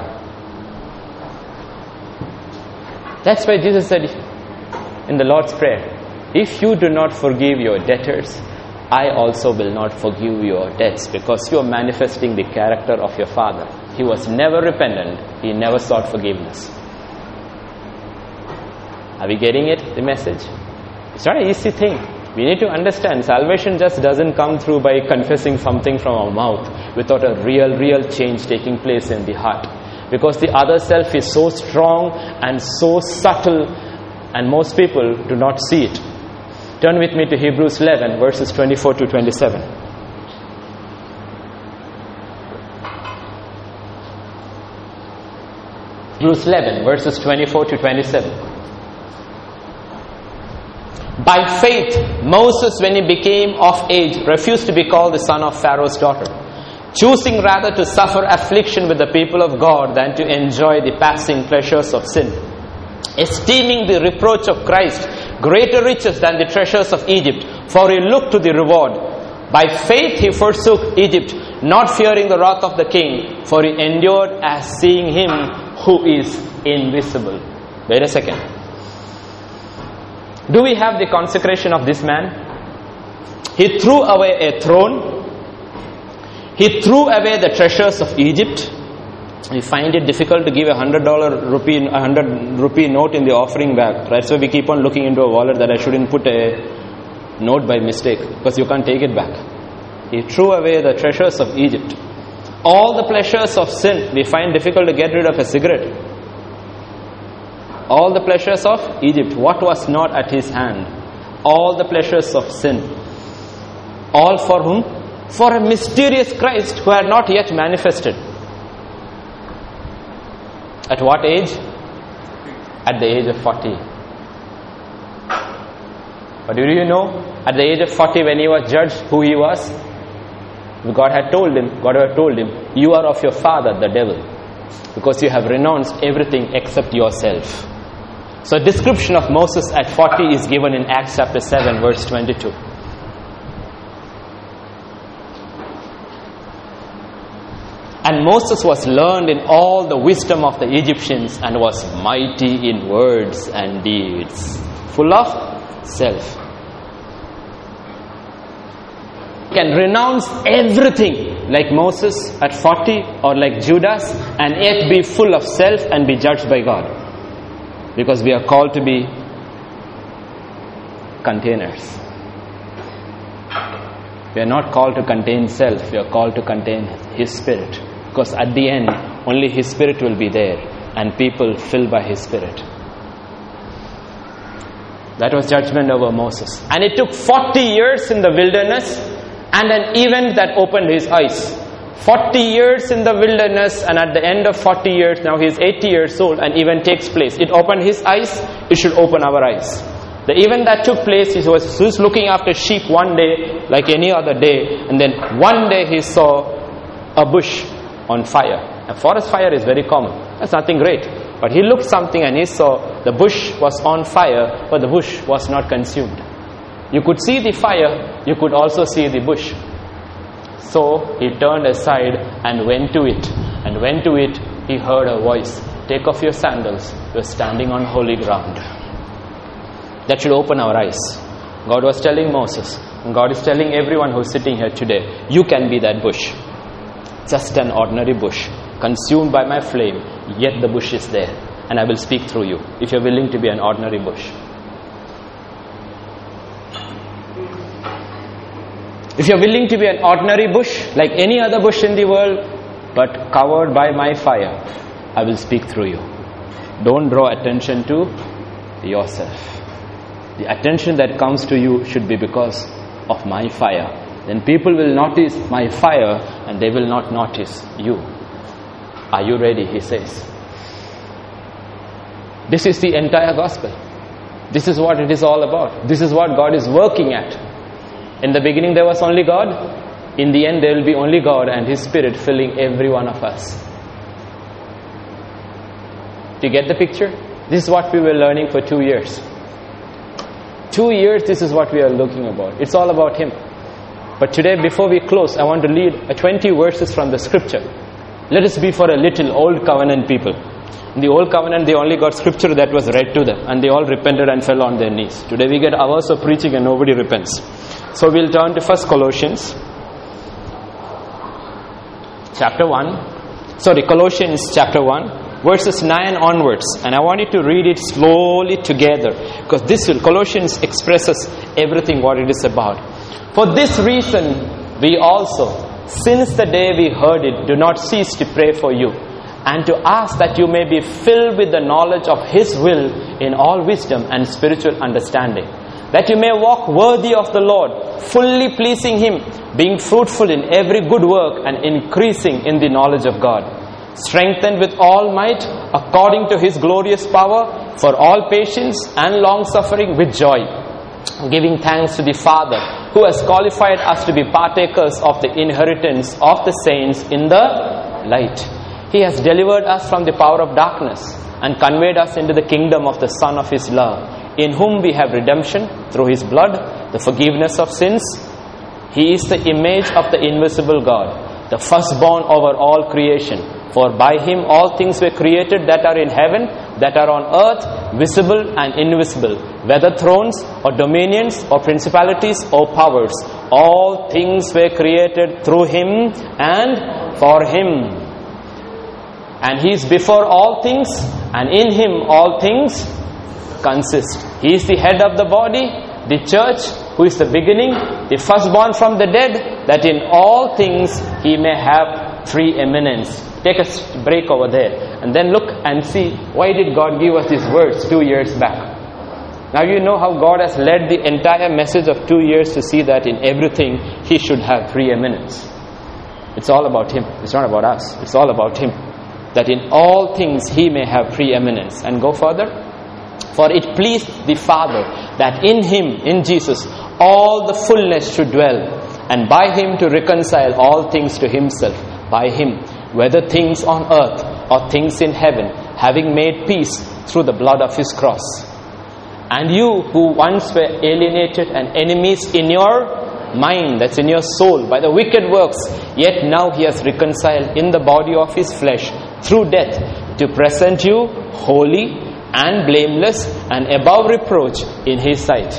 That's why Jesus said in the Lord's Prayer, if you do not forgive your debtors, I also will not forgive your debts, because you are manifesting the character of your father. He was never repentant. He never sought forgiveness. Are we getting it, the message? It's not an easy thing. We need to understand salvation just doesn't come through by confessing something from our mouth without a real change taking place in the heart. Because the other self is so strong and so subtle, and most people do not see it. Turn with me to Hebrews 11 verses 24 to 27. Hebrews 11 verses 24 to 27. By faith, Moses, when he became of age, refused to be called the son of Pharaoh's daughter, choosing rather to suffer affliction with the people of God than to enjoy the passing pleasures of sin, esteeming the reproach of Christ greater riches than the treasures of Egypt, for he looked to the reward. By faith he forsook Egypt, not fearing the wrath of the king, for he endured as seeing him who is invisible. Wait a second. Do we have the consecration of this man? He threw away a throne. He threw away the treasures of Egypt. We find it difficult to give a $100 rupee note in the offering bag. Right? So we keep on looking into a wallet that I shouldn't put a note by mistake, because you can't take it back. He threw away the treasures of Egypt. All the pleasures of sin, we find difficult to get rid of a cigarette. All the pleasures of Egypt, what was not at his hand? All the pleasures of sin. All for whom? For a mysterious Christ who had not yet manifested. At what age? At the age of 40. But do you know, at the age of 40 when he was judged, who he was? God had told him, you are of your father, the devil, because you have renounced everything except yourself. So a description of Moses at 40 is given in Acts chapter 7 verse 22. And Moses was learned in all the wisdom of the Egyptians and was mighty in words and deeds, full of self. Can renounce everything like Moses at 40 or like Judas, and yet be full of self and be judged by God. Because we are called to be containers. We are not called to contain self, we are called to contain His Spirit. Because at the end, only His Spirit will be there, and people filled by His Spirit. That was judgment over Moses. And it took 40 years in the wilderness, and an event that opened his eyes. 40 years in the wilderness, and at the end of 40 years, now he is 80 years old, an event takes place. It opened his eyes, it should open our eyes. The event that took place, he was looking after sheep one day like any other day, and then one day he saw a bush on fire. A forest fire is very common. That's nothing great. But he looked something and he saw the bush was on fire, but the bush was not consumed. You could see the fire, you could also see the bush. So he turned aside and went to it. And when to it, he heard a voice, "Take off your sandals, you're standing on holy ground." That should open our eyes. God was telling Moses, and God is telling everyone who's sitting here today, you can be that bush. Just an ordinary bush, consumed by my flame, yet the bush is there, and I will speak through you, if you're willing to be an ordinary bush. If you're willing to be an ordinary bush, like any other bush in the world, but covered by my fire, I will speak through you. Don't draw attention to yourself. The attention that comes to you should be because of my fire. Then people will notice my fire and they will not notice you. Are you ready? He says. This is the entire gospel. This is what it is all about. This is what God is working at. In the beginning there was only God. In the end there will be only God and His Spirit filling every one of us. Do you get the picture? This is what we were learning for 2 years. 2 years, this is what we are looking about. It's all about Him. But today, before we close, I want to read 20 verses from the scripture. Let us be for a little old covenant people. In the old covenant, they only got scripture that was read to them, and they all repented and fell on their knees. Today we get hours of preaching and nobody repents. So we'll turn to 1 Colossians chapter 1. Colossians chapter 1. Verses 9 onwards, and I want you to read it slowly together, because Colossians expresses everything what it is about. For this reason, we also, since the day we heard it, do not cease to pray for you, and to ask that you may be filled with the knowledge of His will in all wisdom and spiritual understanding, that you may walk worthy of the Lord, fully pleasing Him, being fruitful in every good work and increasing in the knowledge of God, strengthened with all might according to His glorious power, for all patience and long suffering with joy, giving thanks to the Father who has qualified us to be partakers of the inheritance of the saints in the light. He has delivered us from the power of darkness and conveyed us into the kingdom of the Son of His love, in whom we have redemption through His blood, the forgiveness of sins. He is the image of the invisible God, the firstborn over all creation. For by Him all things were created that are in heaven, that are on earth, visible and invisible, whether thrones or dominions or principalities or powers. All things were created through Him and for Him. And He is before all things, and in Him all things consist. He is the head of the body, the church, who is the beginning, the firstborn from the dead, that in all things He may have preeminence. Take a break over there and then look and see, why did God give us these words 2 years back? Now you know how God has led the entire message of 2 years to see that in everything He should have preeminence. It's all about Him. It's not about us. It's all about Him. That in all things He may have preeminence. And go further. For it pleased the Father that in Him, in Jesus, all the fullness should dwell, and by Him to reconcile all things to Himself. By Him, whether things on earth or things in heaven, having made peace through the blood of His cross. And you who once were alienated and enemies in your mind, that's in your soul, by the wicked works, yet now He has reconciled in the body of His flesh through death, to present you holy and blameless and above reproach in His sight.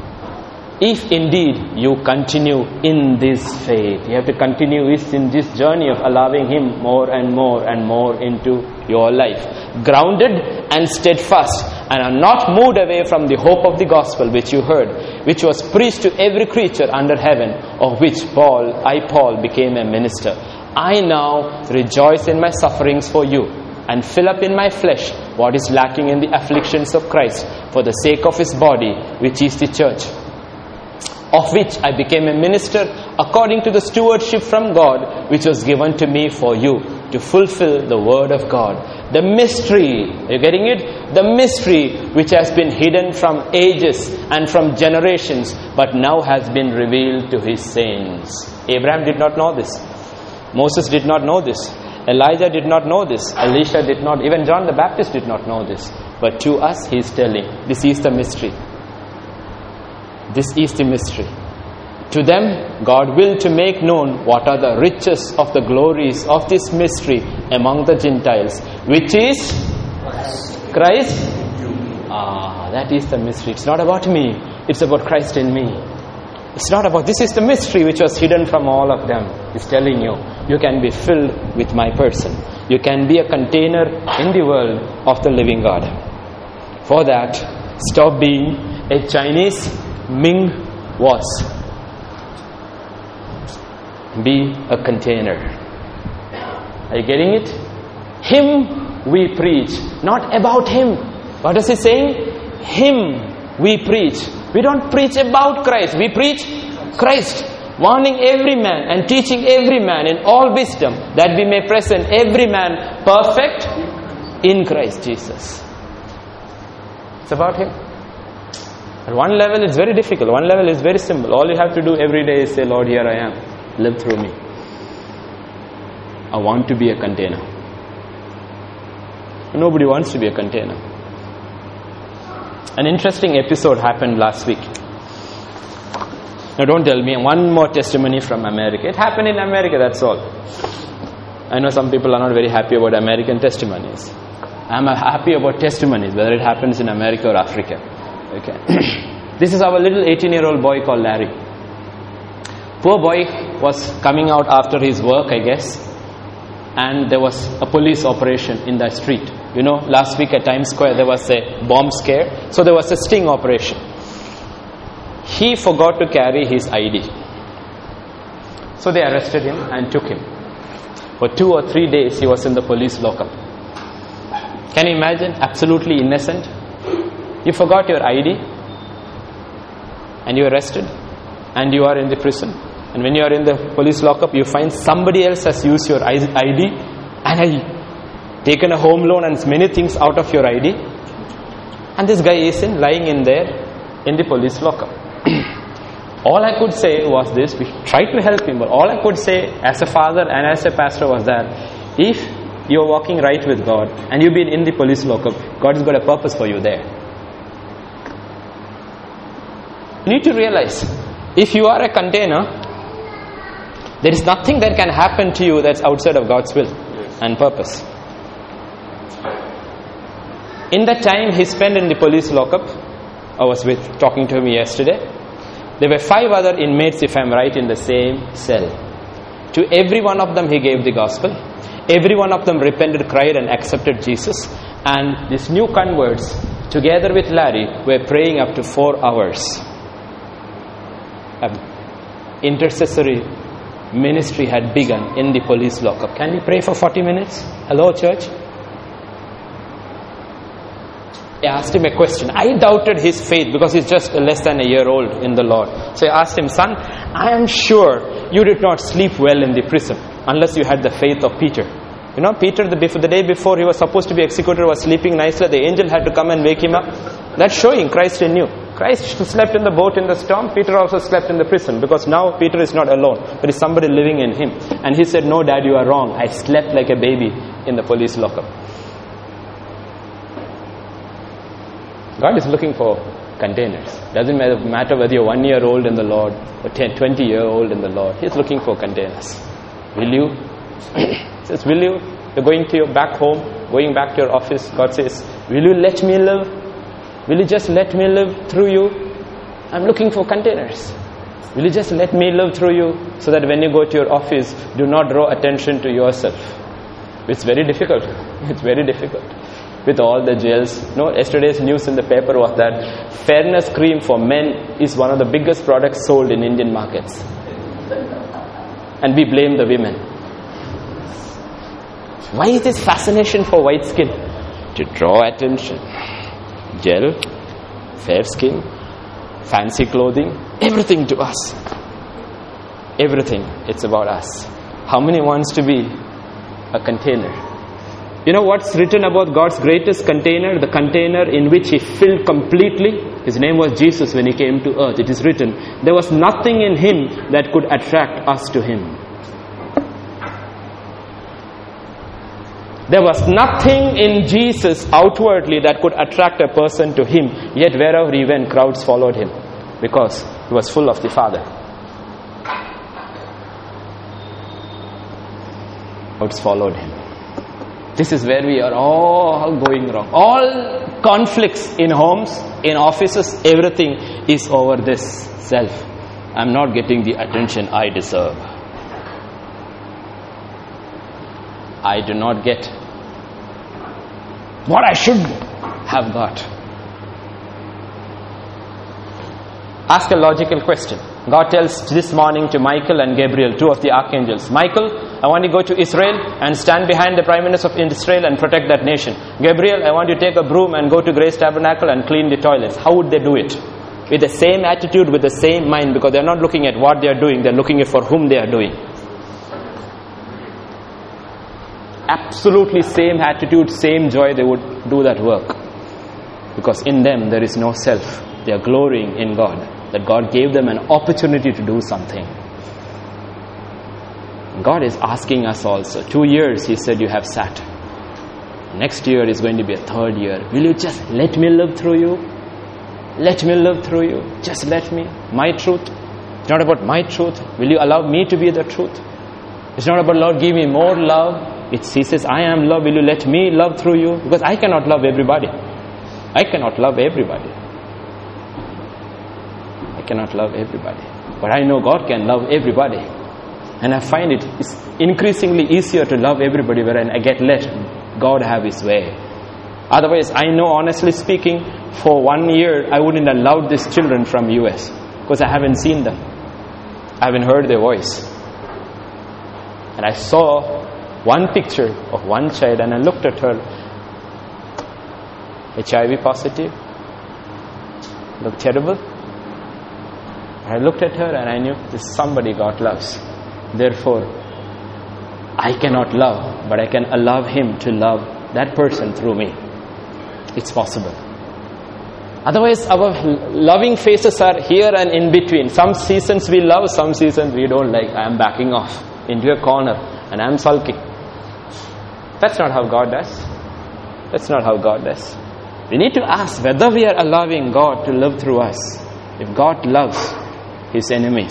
If indeed you continue in this faith, you have to continue in this journey of allowing Him more and more and more into your life, grounded and steadfast, and are not moved away from the hope of the gospel which you heard, which was preached to every creature under heaven, of which I Paul became a minister. I now rejoice in my sufferings for you, and fill up in my flesh what is lacking in the afflictions of Christ, for the sake of His body, which is the church, of which I became a minister according to the stewardship from God, which was given to me for you, to fulfill the word of God. The mystery, are you getting it? The mystery which has been hidden from ages and from generations, but now has been revealed to his saints. Abraham did not know this. Moses did not know this. Elijah did not know this. Elisha did not. Even John the Baptist did not know this. But to us he is telling, this is the mystery. This is the mystery. To them, God will to make known what are the riches of the glories of this mystery among the Gentiles, which is Christ. That is the mystery. It's not about me. It's about Christ in me. It's not about, this is the mystery which was hidden from all of them. It's telling you, you can be filled with my person. You can be a container in the world of the living God. For that, stop being a Chinese Ming was. Be a container. Are you getting it? Him we preach, not about him. What is he saying? Him we preach. We don't preach about Christ. We preach Christ, warning every man and teaching every man in all wisdom, that we may present every man perfect in Christ Jesus. It's about him. At one level it's very difficult. One level is very simple. All you have to do every day is say, Lord, here I am. Live through me. I want to be a container. Nobody wants to be a container. An interesting episode happened last week. Now don't tell me, one more testimony from America. It happened in America, that's all. I know some people are not very happy about American testimonies. I'm happy about testimonies, whether it happens in America or Africa. Okay. This is our little 18-year-old boy called Larry. Poor boy was coming out after his work, I guess, and there was a police operation in the street. You know, last week at Times Square there was a bomb scare, so there was a sting operation. He forgot to carry his ID. So they arrested him and took him. For 2 or 3 days he was in the police lockup. Can you imagine? Absolutely innocent. You forgot your ID and you are arrested and you are in the prison. And when you are in the police lockup, you find somebody else has used your ID and taken a home loan and many things out of your ID. And this guy is lying in there in the police lockup. All I could say was this, we tried to help him, but all I could say as a father and as a pastor was that if you're walking right with God and you've been in the police lockup, God has got a purpose for you there. You need to realize, if you are a container, there is nothing that can happen to you that's outside of God's will and purpose. In the time he spent in the police lockup, I was talking to him yesterday, there were 5 other inmates, if I'm right, in the same cell. To every one of them he gave the gospel. Every one of them repented, cried and accepted Jesus. And these new converts, together with Larry, were praying up to 4 hours. Intercessory ministry had begun in the police lockup. Can we pray for 40 minutes? Hello, church? I asked him a question. I doubted his faith because he's just less than a year old in the Lord. So I asked him, son, I am sure you did not sleep well in the prison unless you had the faith of Peter. You know, Peter, the day before he was supposed to be executed, was sleeping nicely. The angel had to come and wake him up. That's showing Christ in you. Christ slept in the boat in the storm. Peter also slept in the prison, because now Peter is not alone. There is somebody living in him. And he said, no, Dad, you are wrong. I slept like a baby in the police lockup. God is looking for containers. Doesn't matter whether you're 1 year old in the Lord or 20-year-old in the Lord. He's looking for containers. Will you? He says, will you? You're going to your back home, going back to your office. God says, will you let me live? Will you just let me live through you? I'm looking for containers. Will you just let me live through you, so that when you go to your office, do not draw attention to yourself? It's very difficult. It's very difficult. With all the jails. Yesterday's news in the paper was that fairness cream for men is one of the biggest products sold in Indian markets. And we blame the women. Why is this fascination for white skin? To draw attention. Gel, fair skin, fancy clothing, everything to us. Everything, it's about us. How many wants to be A container. You know what's written about God's greatest container? The container in which He filled completely. His name was Jesus when He came to earth. It is written, there was nothing in Him that could attract us to Him. There was nothing in Jesus outwardly that could attract a person to Him. Yet wherever He went, crowds followed Him. Because He was full of the Father. Crowds followed Him. This is where we are all going wrong. All conflicts in homes, in offices, everything is over this self. I'm not getting the attention I deserve. I do not get what I should have got. Ask a logical question. God tells this morning to Michael and Gabriel, two of the archangels, Michael, I want you to go to Israel and stand behind the Prime Minister of Israel and protect that nation. Gabriel, I want you to take a broom and go to Grace Tabernacle and clean the toilets. How would they do it? With the same attitude, with the same mind, because they're not looking at what they're doing, they're looking at for whom they are doing. Absolutely same attitude, same joy, they would do that work. Because in them there is no self. They are glorying in God, that God gave them an opportunity to do something. God is asking us also. 2 years, He said, you have sat. Next year is going to be a third year. Will you just let me live through you? Let me live through you. Just let me. My truth. It's not about my truth. Will you allow me to be the truth? It's not about, Lord, give me more love. He says, I am love. Will you let me love through you? Because I cannot love everybody. I cannot love everybody. I cannot love everybody. But I know God can love everybody. And I find it's increasingly easier to love everybody when I get let God have His way. Otherwise, I know, honestly speaking, for 1 year, I wouldn't have loved these children from US. Because I haven't seen them. I haven't heard their voice. And I saw one picture of one child and I looked at her. HIV positive. Looked terrible. I looked at her and I knew this is somebody God loves. Therefore, I cannot love, but I can allow Him to love that person through me. It's possible. Otherwise, our loving faces are here and in between. Some seasons we love, some seasons we don't like. I am backing off into a corner and I am sulking. That's not how God does. That's not how God does. We need to ask whether we are allowing God to live through us. If God loves His enemies,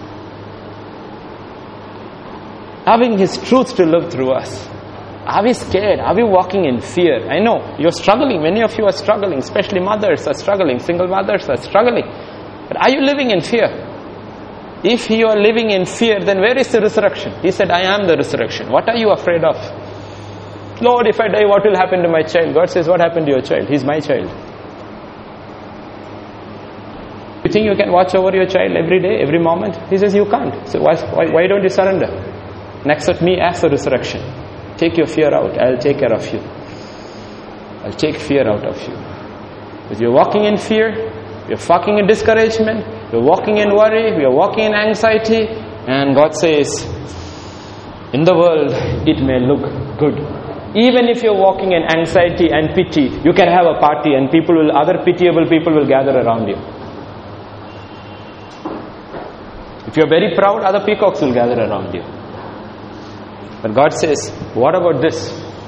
having His truth to live through us, are we scared? Are we walking in fear? I know you're struggling. Many of you are struggling, especially mothers are struggling, single mothers are struggling. But are you living in fear? If you are living in fear, then where is the resurrection? He said, I am the resurrection. What are you afraid of? Lord, if I die, what will happen to my child? God says, what happened to your child? He's my child. You think you can watch over your child every day, every moment? He says, you can't. So why don't you surrender? And accept me as the resurrection. Take your fear out. I'll take care of you. I'll take fear out of you. If you're walking in fear, you're walking in discouragement, you're walking in worry, you're walking in anxiety, and God says, in the world, it may look good. Even if you're walking in anxiety and pity, you can have a party and other pitiable people will gather around you. If you're very proud, other peacocks will gather around you. But God says, what about this?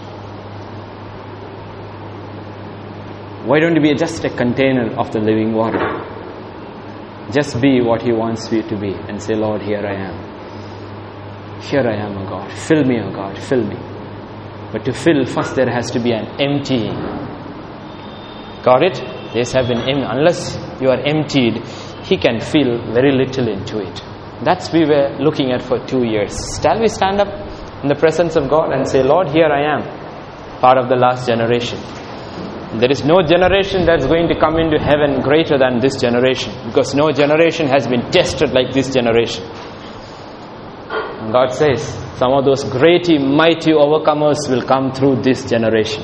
Why don't you be just a container of the living water? Just be what He wants you to be and say, Lord, here I am. Here I am, O God. Fill me, O God. Fill me. But to fill, first there has to be an emptying. Got it? Yes, have been unless you are emptied, He can fill very little into it. That's we were looking at for 2 years. Shall we stand up in the presence of God and say, Lord, here I am, part of the last generation. There is no generation that's going to come into heaven greater than this generation, because no generation has been tested like this generation. And God says, some of those great, mighty overcomers will come through this generation.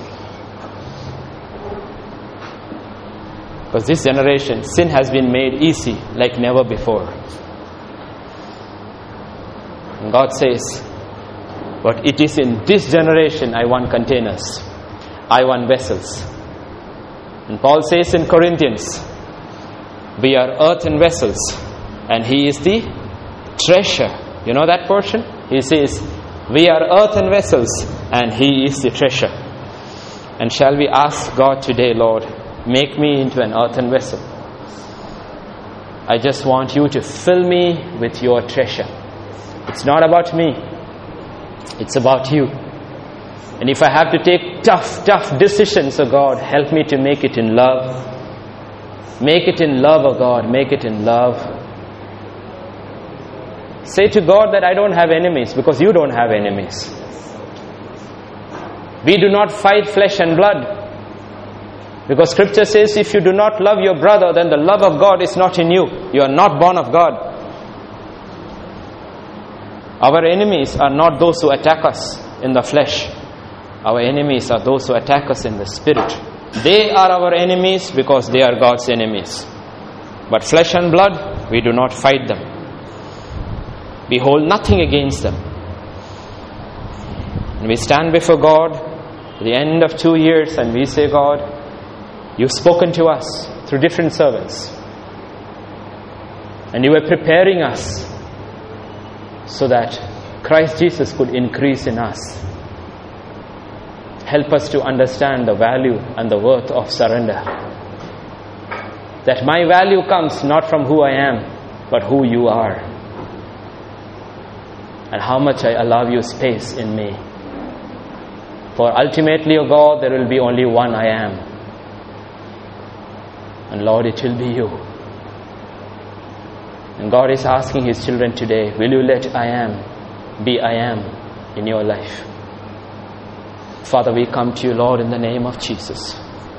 Because this generation, sin has been made easy like never before. And God says, But it is in this generation I want containers, I want vessels. And Paul says in Corinthians, we are earthen vessels, and He is the treasure. You know that portion? He says, we are earthen vessels, and He is the treasure. And shall we ask God today, Lord, make me into an earthen vessel. I just want you to fill me with your treasure. It's not about me. It's about you. And if I have to take tough decisions, oh God, help me to make it in love. Make it in love, oh God. Make it in love. Say to God that I don't have enemies, because you don't have enemies. We do not fight flesh and blood. Because Scripture says, if you do not love your brother, then the love of God is not in you. You are not born of God. Our enemies are not those who attack us in the flesh. Our enemies are those who attack us in the spirit. They are our enemies because they are God's enemies. But flesh and blood, we do not fight them. We hold nothing against them. And we stand before God at the end of 2 years and we say, God, you've spoken to us through different servants. And you were preparing us so that Christ Jesus could increase in us. Help us to understand the value and the worth of surrender. That my value comes not from who I am, but who you are. And how much I allow you space in me. For ultimately, O God, there will be only one I am. And Lord, it will be you. And God is asking His children today, will you let I am be I am in your life? Father, we come to you, Lord, in the name of Jesus.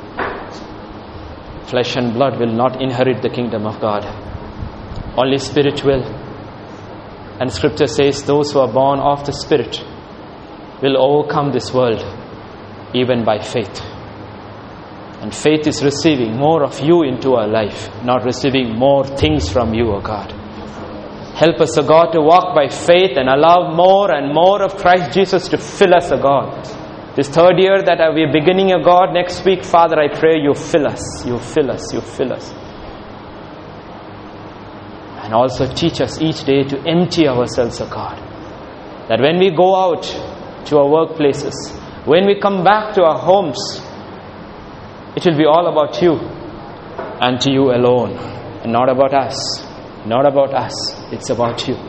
Flesh and blood will not inherit the kingdom of God. Only Spirit will. And Scripture says those who are born of the Spirit will overcome this world, even by faith. And faith is receiving more of you into our life, not receiving more things from you, O God. Help us, O God, to walk by faith and allow more and more of Christ Jesus to fill us, O God. This third year that we are beginning, O God, next week, Father, I pray you fill us, you fill us, you fill us. And also teach us each day to empty ourselves, O God. That when we go out to our workplaces, when we come back to our homes, it will be all about you and to you alone, and not about us. Not about us, it's about you.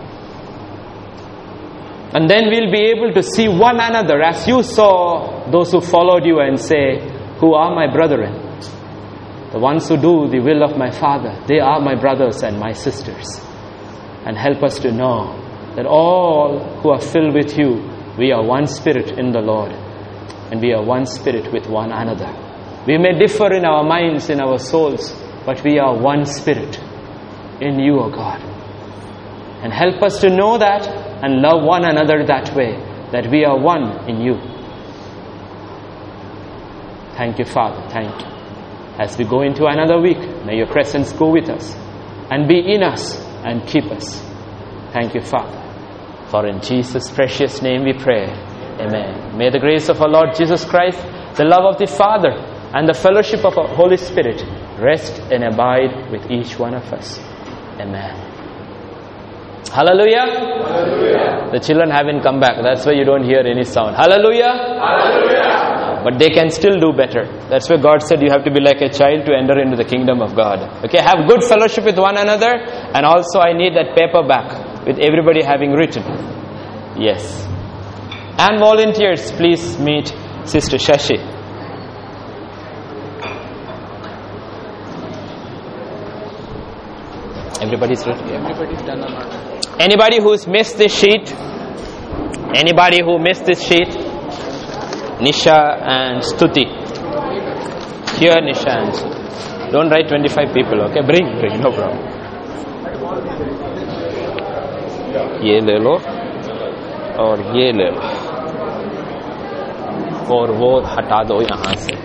And then we'll be able to see one another as you saw those who followed you and say, who are my brethren? The ones who do the will of my Father, they are my brothers and my sisters. And help us to know that all who are filled with you, we are one spirit in the Lord. And we are one spirit with one another. We may differ in our minds, in our souls, but we are one spirit in you, O God. And help us to know that and love one another that way, that we are one in you. Thank you, Father. Thank you. As we go into another week, may your presence go with us and be in us and keep us. Thank you, Father. For in Jesus' precious name we pray. Amen. May the grace of our Lord Jesus Christ, the love of the Father, and the fellowship of our Holy Spirit rest and abide with each one of us. Amen. Hallelujah. Hallelujah. The children haven't come back. That's why you don't hear any sound. Hallelujah. Hallelujah. But they can still do better. That's why God said you have to be like a child to enter into the kingdom of God. Okay, have good fellowship with one another. And also I need that paper back with everybody having written. Yes. And volunteers, please meet Sister Shashi. Everybody's ready? Everybody's done or not? Anybody who's missed this sheet? Anybody who missed this sheet? Nisha and Stuti. Here, Nisha and Stuti. Don't write 25 people, okay? Bring, no problem. ये ले लो और ये ले लो और वो हटा दो यहाँ से.